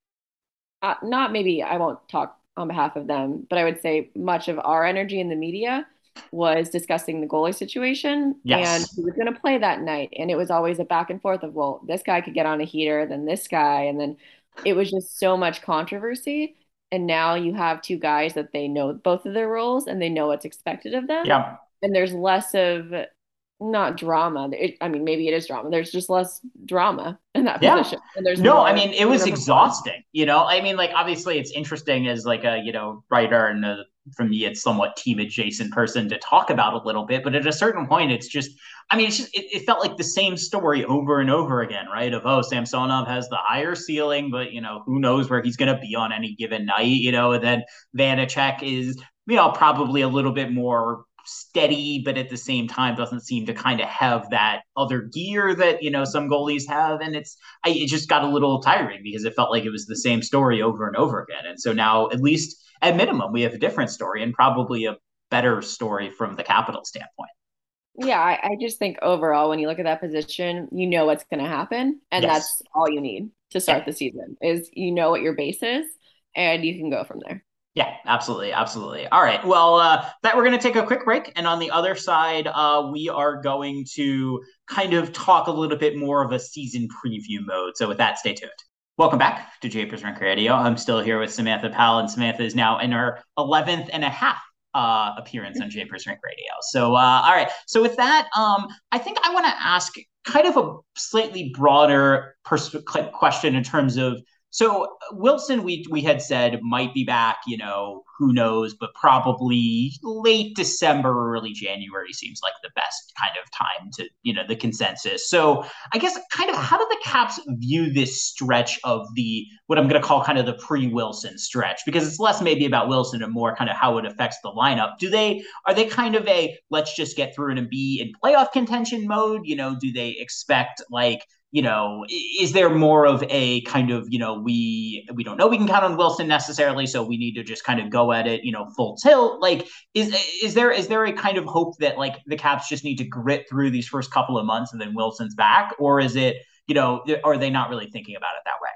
uh, not maybe I won't talk on behalf of them, but I would say much of our energy in the media was discussing the goalie situation. Yes. And he was going to play that night. And it was always a back and forth of, well, this guy could get on a heater, then this guy, and then it was just so much controversy. And now you have two guys that they know both of their roles and they know what's expected of them. Yeah. And there's less of, not drama. It, I mean, maybe it is drama. There's just less drama in that yeah. position. And there's no, more, I mean, it was exhausting, you know, I mean, like, obviously it's interesting as like a, you know, writer and a, for me, it's somewhat team adjacent person to talk about a little bit, but at a certain point, it's just, I mean, it's just, it, it felt like the same story over and over again, right? Of, oh, Samsonov has the higher ceiling, but, you know, who knows where he's going to be on any given night, you know, and then Vanacek is, you know, probably a little bit more steady, but at the same time doesn't seem to kind of have that other gear that, you know, some goalies have. And it's, I, it just got a little tiring because it felt like it was the same story over and over again. And so now, at least at minimum, we have a different story and probably a better story from the Capital standpoint. Yeah, I, I just think overall, when you look at that position, you know what's going to happen. And yes. that's all you need to start yeah. the season is, you know, what your base is and you can go from there. Yeah, absolutely. Absolutely. All right. Well, uh, that we're going to take a quick break. And on the other side, uh, we are going to kind of talk a little bit more of a season preview mode. So with that, stay tuned. Welcome back to Japers Rink Radio. I'm still here with Samantha Powell, and Samantha is now in her eleventh and a half uh, appearance on Japers Rink Radio. So, uh, all right. So with that, um, I think I want to ask kind of a slightly broader pers- question in terms of, so Wilson, we we had said might be back, you know, who knows, but probably late December, early January seems like the best kind of time to, you know, the consensus. So I guess kind of how do the Caps view this stretch of the, what I'm going to call kind of the pre-Wilson stretch? Because it's less maybe about Wilson and more kind of how it affects the lineup. Do they, are they kind of a, let's just get through it and be in playoff contention mode? You know, do they expect like, you know, is there more of a kind of, you know, we we don't know we can count on Wilson necessarily, so we need to just kind of go at it, you know, full tilt? Like, is is there is there a kind of hope that like the Caps just need to grit through these first couple of months and then Wilson's back, or is it, you know, are they not really thinking about it that way?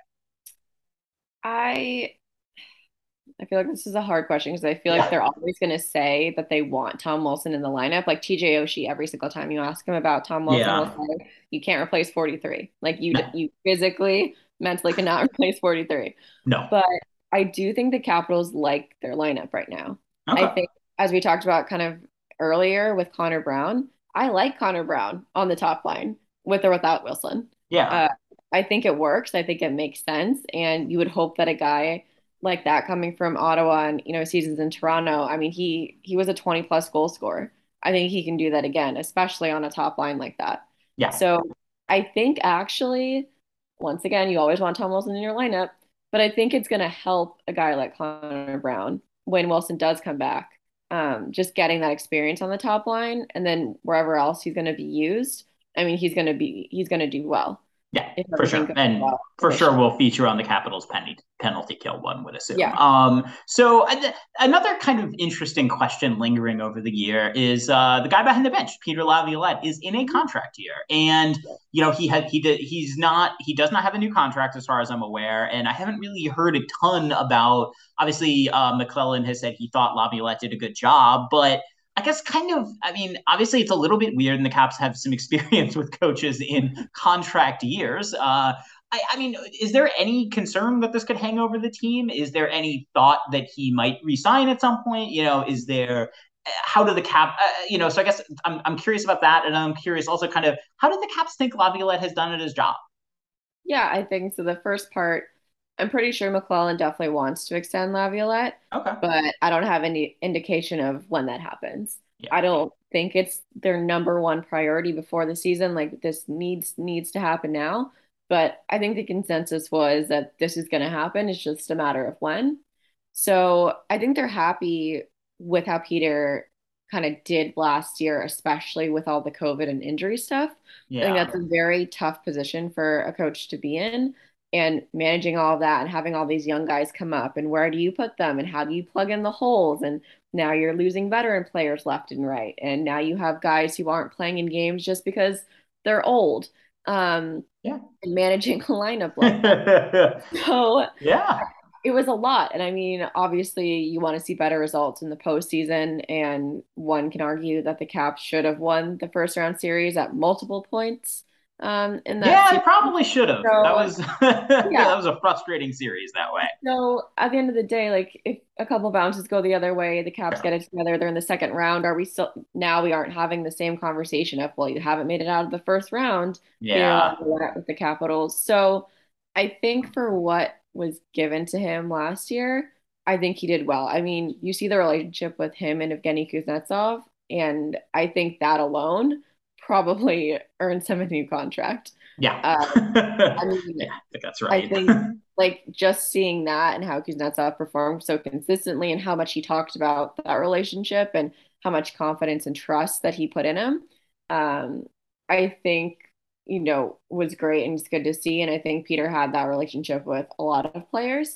I I feel like this is a hard question because I feel yeah. like they're always going to say that they want Tom Wilson in the lineup. Like T J Oshie, every single time you ask him about Tom Wilson, yeah. will say, you can't replace forty-three. Like you, no. you physically, mentally cannot replace forty-three. No. But I do think the Capitals like their lineup right now. Okay. I think, as we talked about kind of earlier with Connor Brown, I like Connor Brown on the top line with or without Wilson. Yeah. Uh, I think it works. I think it makes sense. And you would hope that a guy like that coming from Ottawa and, you know, seasons in Toronto, I mean, he he was a twenty plus goal scorer. I think he can do that again, especially on a top line like that. Yeah. So I think actually, once again, you always want Tom Wilson in your lineup, but I think it's going to help a guy like Connor Brown when Wilson does come back, um, just getting that experience on the top line, and then wherever else he's going to be used, I mean, he's going to be he's going to do well Yeah, if for everything sure. goes And well for sure initially. will feature on the Capitals penalty penalty kill, one would assume. Yeah. Um, so uh, another kind of interesting question lingering over the year is uh, the guy behind the bench, Peter Laviolette, is in a contract year. And, you know, he had he did he's not he does not have a new contract as far as I'm aware. And I haven't really heard a ton about, obviously uh, McClellan has said he thought Laviolette did a good job, but I guess kind of, I mean, obviously it's a little bit weird, and the Caps have some experience with coaches in contract years. Uh, I, I mean, is there any concern that this could hang over the team? Is there any thought that he might resign at some point? You know, is there, how do the Cap, uh, you know, so I guess I'm, I'm curious about that. And I'm curious also kind of, how did the Caps think Laviolette has done at his job? Yeah, I think so. The first part, I'm pretty sure McClellan definitely wants to extend Laviolette, Okay. but I don't have any indication of when that happens. Yeah. I don't think it's their number one priority before the season. Like this needs needs to happen now. But I think the consensus was that this is going to happen. It's just a matter of when. So I think they're happy with how Peter kind of did last year, especially with all the COVID and injury stuff. I think Yeah. that's a very tough position for a coach to be in, and managing all of that and having all these young guys come up, and where do you put them and how do you plug in the holes? And now you're losing veteran players left and right. And now you have guys who aren't playing in games just because they're old. Um, Yeah. and managing a lineup like that. So Yeah. it was a lot. And I mean, obviously, you want to see better results in the postseason. And one can argue that the Caps should have won the first round series at multiple points um, in that Yeah, they series. probably should have. That So, was that yeah. was a frustrating series that way. So at the end of the day, like if a couple bounces go the other way, the Caps Sure. get it together, they're in the second round. Are we still now we aren't having the same conversation of, well, you haven't made it out of the first round. Yeah. With the Capitals. So I think for what was given to him last year, I think he did well. I mean, you see the relationship with him and Evgeny Kuznetsov, and I think that alone probably earns him a new contract. Yeah. Uh, I mean, yeah, I think that's I right. think like just seeing that and how Kuznetsov performed so consistently and how much he talked about that relationship and how much confidence and trust that he put in him, um, I think, you know, was great and it's good to see. And I think Peter had that relationship with a lot of players.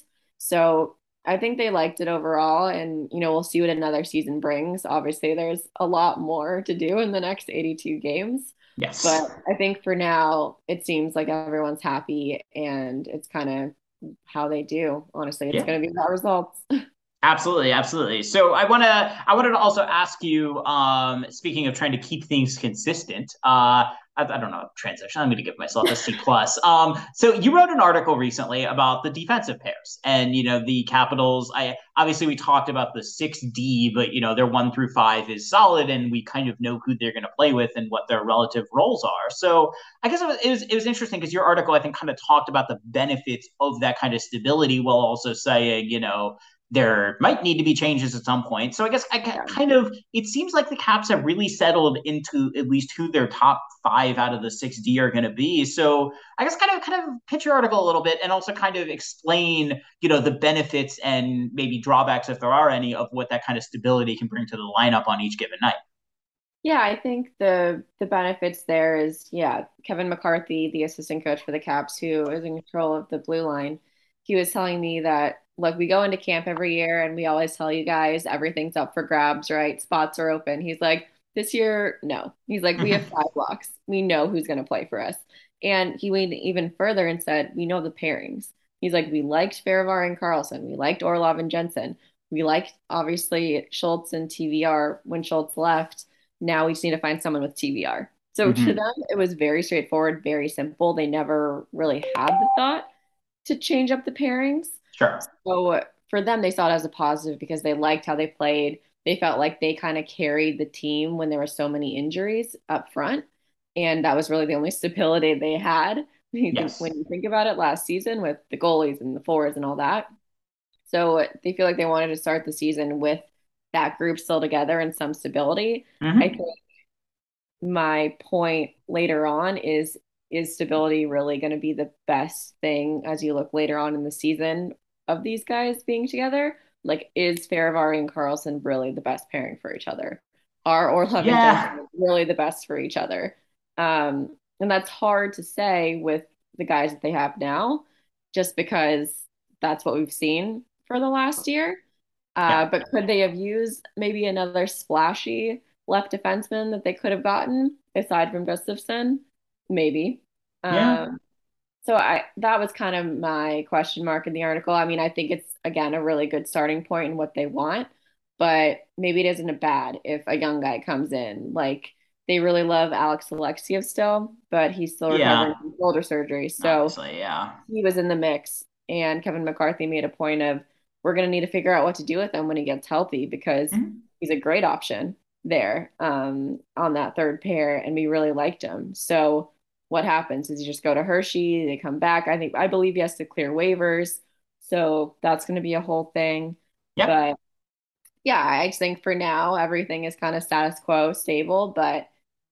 So I think they liked it overall. And, you know, we'll see what another season brings. Obviously, there's a lot more to do in the next eighty-two games. Yes. But I think for now, it seems like everyone's happy and it's kind of how they do. Honestly, it's Yeah. going to be about results. Absolutely, absolutely. So I want to, I wanted to also ask you, um, speaking of trying to keep things consistent, uh, I, I don't know, transition. I'm going to give myself a C plus. Um, so you wrote an article recently about the defensive pairs, and you know the Capitals. I obviously we talked about the six D, but you know their one through five is solid, and we kind of know who they're going to play with and what their relative roles are. So I guess it was it was, it was interesting because your article I think kind of talked about the benefits of that kind of stability while also saying, you know, there might need to be changes at some point. So I guess I kind of, it seems like the Caps have really settled into at least who their top five out of the six D are going to be. So I guess kind of kind of pitch your article a little bit and also kind of explain, you know, the benefits and maybe drawbacks, if there are any, of what that kind of stability can bring to the lineup on each given night. Yeah, I think the the benefits there is, yeah, Kevin McCarthy, the assistant coach for the Caps, who is in control of the blue line, he was telling me that, look, we go into camp every year and we always tell you guys everything's up for grabs, right? Spots are open. He's like, this year, no. He's like, we have five blocks. We know who's going to play for us. And he went even further and said, we know the pairings. He's like, we liked Farivar and Carlson. We liked Orlov and Jensen. We liked, obviously, Schultz and T V R when Schultz left. Now we just need to find someone with T V R. So Mhm. to them, it was very straightforward, very simple. They never really had the thought to change up the pairings. Sure. So for them, they saw it as a positive because they liked how they played. They felt like they kind of carried the team when there were so many injuries up front. And that was really the only stability they had when you, Yes. think, when you think about it last season with the goalies and the forwards and all that. So they feel like they wanted to start the season with that group still together and some stability. Mhm. I think my point later on is is stability really going to be the best thing as you look later on in the season of these guys being together? Like, is Farivari and Carlson really the best pairing for each other? Are Orlov and Yeah. Jensen really the best for each other? Um, and that's hard to say with the guys that they have now, just because that's what we've seen for the last year. Yeah. Uh, but could they have used maybe another splashy left defenseman that they could have gotten aside from Gustafsson? Maybe. Yeah. Um, so I that was kind of my question mark in the article. I mean, I think it's again a really good starting point in what they want, but maybe it isn't a bad if a young guy comes in. Like they really love Alex Alexiev still, but he's still recovering Yeah. from shoulder surgery. So Obviously, yeah. he was in the mix, and Kevin McCarthy made a point of we're going to need to figure out what to do with him when he gets healthy because Mhm. he's a great option there um, on that third pair, and we really liked him. So what happens is you just go to Hershey, they come back. I think I believe he has to clear waivers, so that's going to be a whole thing. Yep. But yeah, I just think for now everything is kind of status quo, stable, but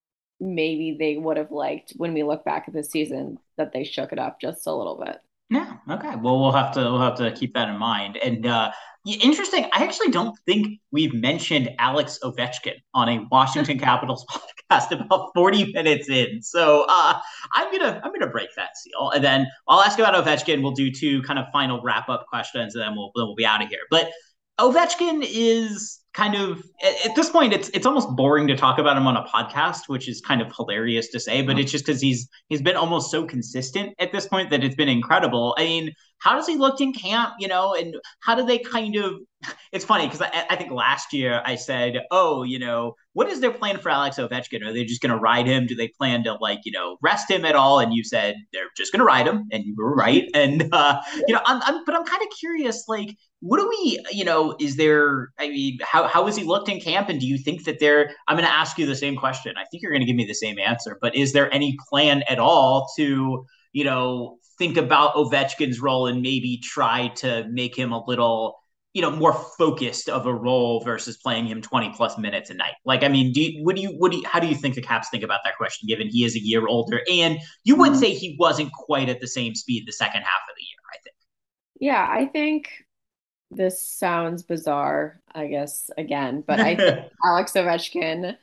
maybe they would have liked when we look back at the season that they shook it up just a little bit. Yeah. Okay. Well, we'll have to we'll have to keep that in mind. And uh, yeah, interesting. I actually don't think we've mentioned Alex Ovechkin on a Washington Capitals podcast about forty minutes in. So uh, I'm gonna I'm gonna break that seal, and then I'll ask about Ovechkin. We'll do two kind of final wrap up questions, and then we'll then we'll be out of here. But Ovechkin is kind of at, at this point it's it's almost boring to talk about him on a podcast, which is kind of hilarious to say, but it's just because he's he's been almost so consistent at this point that it's been incredible. I mean, how does he look in camp, you know, and how do they kind of it's funny because I, I think last year I said, oh, you know, what is their plan for Alex Ovechkin? Are they just going to ride him? Do they plan to like, you know, rest him at all? And you said they're just going to ride him, and you were right. And uh, you know, I'm, I'm but I'm kind of curious, like, what do we, you know, is there? I mean, how how has he looked in camp? And do you think that there? I'm going to ask you the same question. I think you're going to give me the same answer. But is there any plan at all to, you know, think about Ovechkin's role and maybe try to make him a little, you know, more focused of a role versus playing him twenty plus minutes a night? Like, I mean, do you, what do you, what do you, how do you think the Caps think about that question, given he is a year older? And you would say he wasn't quite at the same speed the second half of the year, I think. Yeah, I think this sounds bizarre, I guess, again, but I think Alex Ovechkin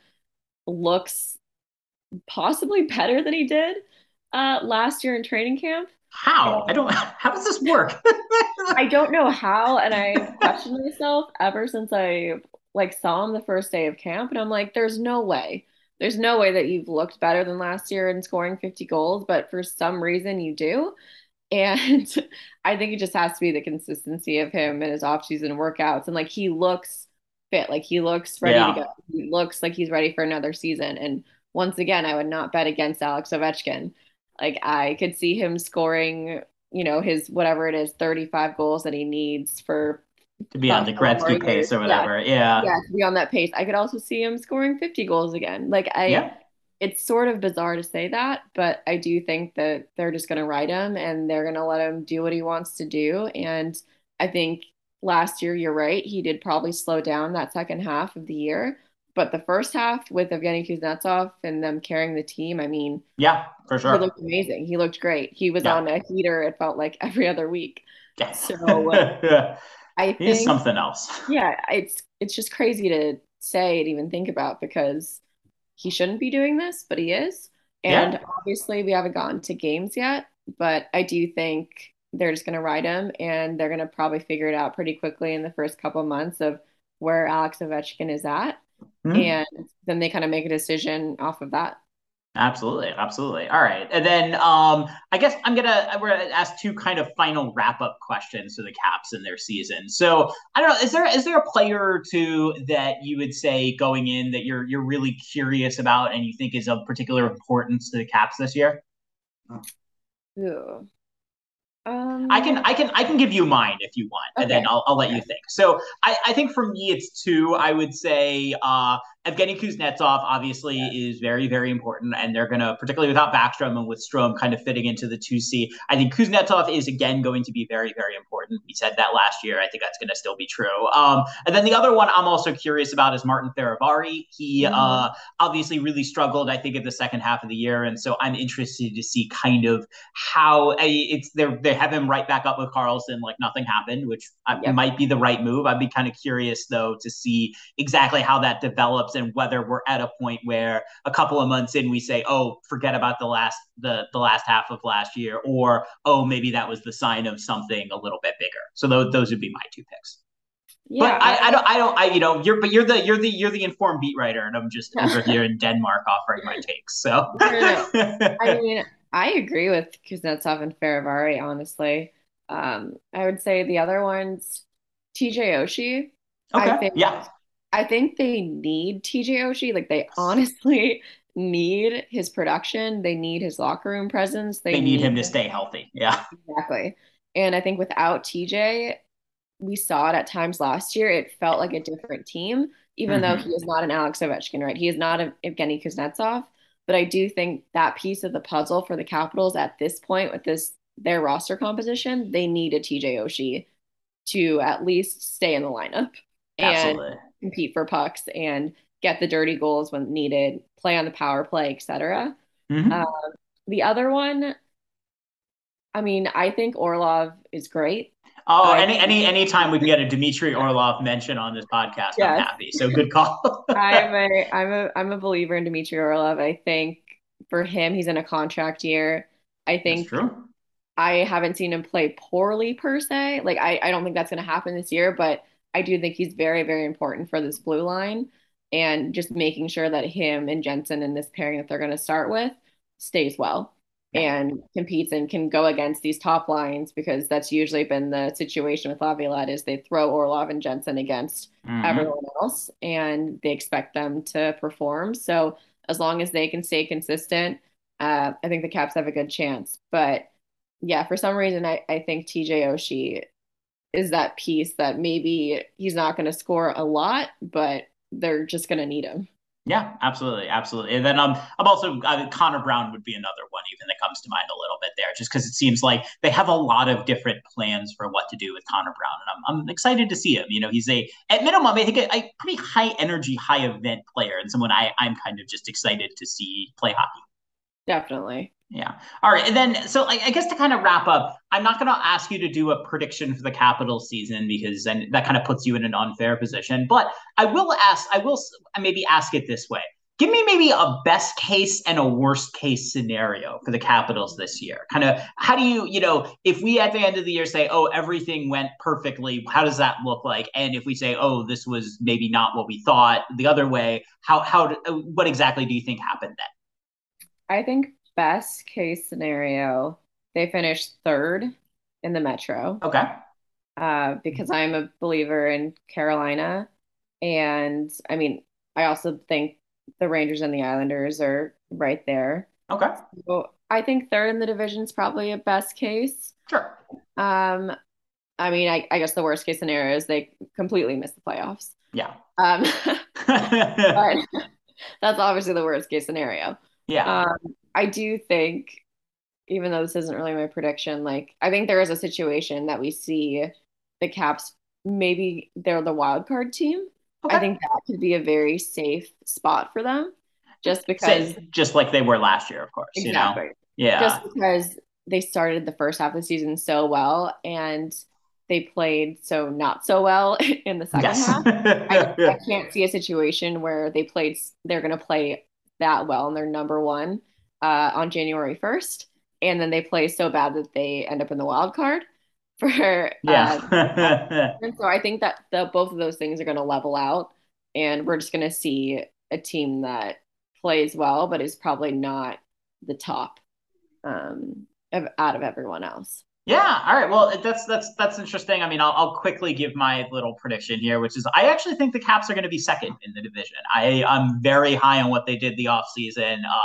looks possibly better than he did uh, last year in training camp. How? I don't, how does this work? I don't know how, and I questioned myself ever since I like saw him the first day of camp, and I'm like, there's no way. There's no way that you've looked better than last year in scoring fifty goals, but for some reason you do. And I think it just has to be the consistency of him and his off-season workouts. And like he looks fit, like he looks ready Yeah. to go. He looks like he's ready for another season. And once again, I would not bet against Alex Ovechkin. Like I could see him scoring, you know, his whatever it is, thirty-five goals that he needs for To be on the Gretzky pace or whatever. Yeah. yeah, to be on that pace. I could also see him scoring fifty goals again. Like I Yeah. it's sort of bizarre to say that, but I do think that they're just going to ride him and they're going to let him do what he wants to do. And I think last year, you're right, he did probably slow down that second half of the year. But the first half with Evgeny Kuznetsov and them carrying the team, I mean, Yeah, for he sure. looked amazing. He looked great. He was Yeah. on a heater, it felt like every other week. Yeah. So uh, I He's think, something else. yeah, it's it's just crazy to say and even think about because he shouldn't be doing this, but he is. And Yeah. obviously, we haven't gotten to games yet, but I do think they're just going to ride him and they're going to probably figure it out pretty quickly in the first couple of months of where Alex Ovechkin is at. Mhm. And then they kind of make a decision off of that. Absolutely, absolutely. All right, and then um, I guess I'm gonna we're gonna ask two kind of final wrap up questions to the Caps in their season. So I don't know, is there is there a player or two that you would say going in that you're you're really curious about and you think is of particular importance to the Caps this year? Ooh. Um, I can I can I can give you mine if you want, and Okay. then I'll I'll let you think. So I, I think for me it's two. I would say uh Evgeny Kuznetsov obviously is very, very important, and they're going to, particularly without Backstrom and with Strome kind of fitting into the two C, I think Kuznetsov is, again, going to be very, very important. We said that last year. I think that's going to still be true. Um, and then the other one I'm also curious about is Martin Fehérváry. He mm-hmm. uh, obviously really struggled, I think, in the second half of the year, and so I'm interested to see kind of how it's they have him right back up with Karlsson like nothing happened, which yep. might be the right move. I'd be kind of curious, though, to see exactly how that develops and whether we're at a point where a couple of months in we say, oh, forget about the last the the last half of last year, or oh, maybe that was the sign of something a little bit bigger. So those those would be my two picks. Yeah, but I, I, I don't I don't I you know you're but you're the you're the you're the informed beat writer, and I'm just over here in Denmark offering my takes. So I mean, I agree with Kuznetsov and Fehérváry, honestly. Um, I would say the other ones, T J Oshie. Okay. I think, yeah. I think they need T J Oshie. Like, they honestly need his production. They need his locker room presence. They, they need, need him to stay healthy. Yeah. Exactly. And I think without T J, we saw it at times last year. It felt like a different team, even mm-hmm. though he is not an Alex Ovechkin, right? He is not a Evgeny Kuznetsov. But I do think that piece of the puzzle for the Capitals at this point with this their roster composition, they need a T J Oshie to at least stay in the lineup and Absolutely. compete for pucks and get the dirty goals when needed, play on the power play, et cetera. Mm-hmm. Uh, the other one, I mean, I think Orlov is great. Oh, any any any time we can get a Dmitry Orlov mention on this podcast, yes. I'm happy. So good call. I'm a I'm a I'm a believer in Dmitry Orlov. I think for him, he's in a contract year. I think That's true. I haven't seen him play poorly per se. Like I, I don't think that's going to happen this year, but I do think he's very, very important for this blue line, and just making sure that him and Jensen in this pairing that they're going to start with stays well. And competes and can go against these top lines, because that's usually been the situation with Laviolette is they throw Orlov and Jensen against mm-hmm. everyone else and they expect them to perform. So as long as they can stay consistent, uh, I think the Caps have a good chance. But yeah, for some reason, I, I think T J Oshie is that piece that maybe he's not going to score a lot, but they're just going to need him. Yeah, absolutely. Absolutely. And then um, I'm also, uh, Connor Brown would be another one even that comes to mind a little bit there, just because it seems like they have a lot of different plans for what to do with Connor Brown. And I'm, I'm excited to see him. You know, he's a, at minimum, I think a, a pretty high energy, high event player, and someone I, I'm kind of just excited to see play hockey. Definitely. Yeah. All right. And then, so I, I guess to kind of wrap up, I'm not going to ask you to do a prediction for the Capitals season, because then that kind of puts you in an unfair position. But I will ask, I will maybe ask it this way. Give me maybe a best case and a worst case scenario for the Capitals this year. Kind of, how do you, you know, if we at the end of the year say, oh, everything went perfectly, how does that look like? And if we say, oh, this was maybe not what we thought the other way, how, how, what exactly do you think happened then? I think best case scenario, they finished third in the Metro. Okay. Uh, because I'm a believer in Carolina. And I mean, I also think the Rangers and the Islanders are right there. Okay. So I think third in the division is probably a best case. Sure. Um, I mean, I, I guess the worst case scenario is they completely miss the playoffs. Yeah. Um, but that's obviously the worst case scenario. Yeah. Um, I do think, even though this isn't really my prediction, like I think there is a situation that we see the Caps, maybe they're the wild card team. Okay. I think that could be a very safe spot for them, just because, just like they were last year, of course. Exactly. You know? Yeah. Just because they started the first half of the season so well and they played so not so well in the second yes. half. I, I can't see a situation where they played. They're going to play that well and they're number one uh, on January first, and then they play so bad that they end up in the wild card. For yeah. uh, and so I think that the both of those things are going to level out, and we're just going to see a team that plays well but is probably not the top um, of, out of everyone else. Yeah. All right. Well, that's that's that's interesting. I mean, I'll, I'll quickly give my little prediction here, which is I actually think the Caps are going to be second in the division. I I'm very high on what they did the offseason. Uh,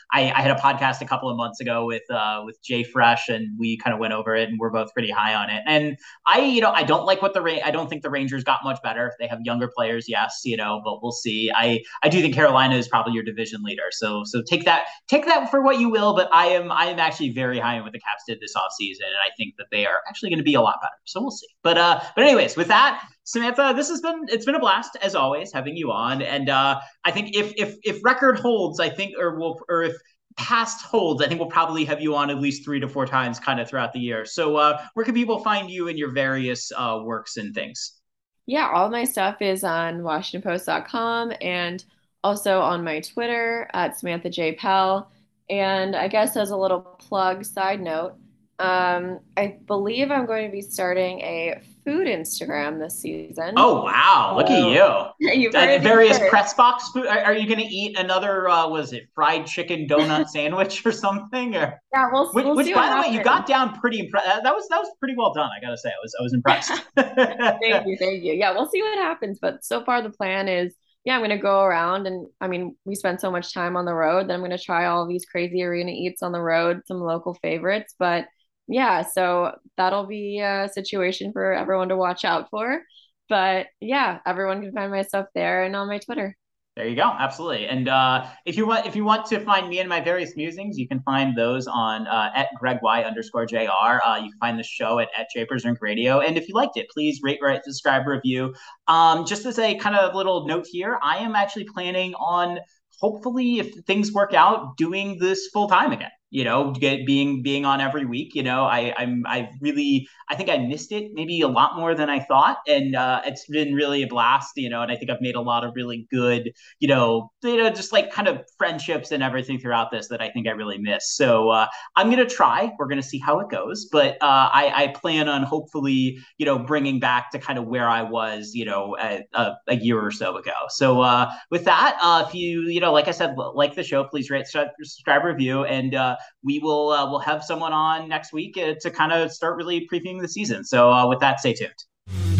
I, I had a podcast a couple of months ago with uh, with Jay Fresh, and we kind of went over it, and we're both pretty high on it. And I, you know, I don't like what the I don't think the Rangers got much better. They have younger players, yes, you know, but we'll see. I I do think Carolina is probably your division leader, so so take that take that for what you will. But I am I am actually very high on what the Caps did this offseason, and I think that they are actually going to be a lot better. So we'll see. But uh, but anyways, with that, Samantha, this has been it's been a blast as always having you on, and uh, I think if if if record holds, I think, or will or if past holds, I think we'll probably have you on at least three to four times kind of throughout the year. So uh, where can people find you and your various uh, works and things? Yeah, all my stuff is on washington post dot com and also on my Twitter at Samantha J. Pell. And I guess as a little plug side note, um, I believe I'm going to be starting a food Instagram this season. Oh, wow. Look so, at you. You've uh, various press box food. Are, are you going to eat another, uh, was it fried chicken donut sandwich or something? Or yeah, we'll, which, we'll which see by what the happens. way, you got down pretty impressed. That was, that was pretty well done. I got to say, I was, I was impressed. Thank you. Thank you. Yeah, we'll see what happens. But so far the plan is, yeah, I'm going to go around and I mean, we spend so much time on the road that I'm going to try all these crazy arena eats on the road, some local favorites, but yeah, so that'll be a situation for everyone to watch out for. But yeah, everyone can find my stuff there and on my Twitter. There you go. Absolutely. And uh, if you want, if you want to find me and my various musings, you can find those on uh, at Greg Y underscore J R. Uh, you can find the show at, at Japers Rink Radio. And if you liked it, please rate, write, subscribe, review. Um, just as a kind of little note here, I am actually planning on, hopefully, if things work out, doing this full time again. You know, get, being being on every week. You know, I I'm I really I think I missed it maybe a lot more than I thought, and uh, it's been really a blast. You know, and I think I've made a lot of really good, you know, you know, just like kind of friendships and everything throughout this that I think I really missed. So uh, I'm gonna try. We're gonna see how it goes, but uh, I I plan on hopefully, you know, bringing back to kind of where I was, you know, a, a, a year or so ago. So uh, with that, uh, if you you know, like I said, like the show, please rate, subscribe, review, and uh, we will uh, we'll have someone on next week uh, to kind of start really previewing the season. So uh, with that, stay tuned.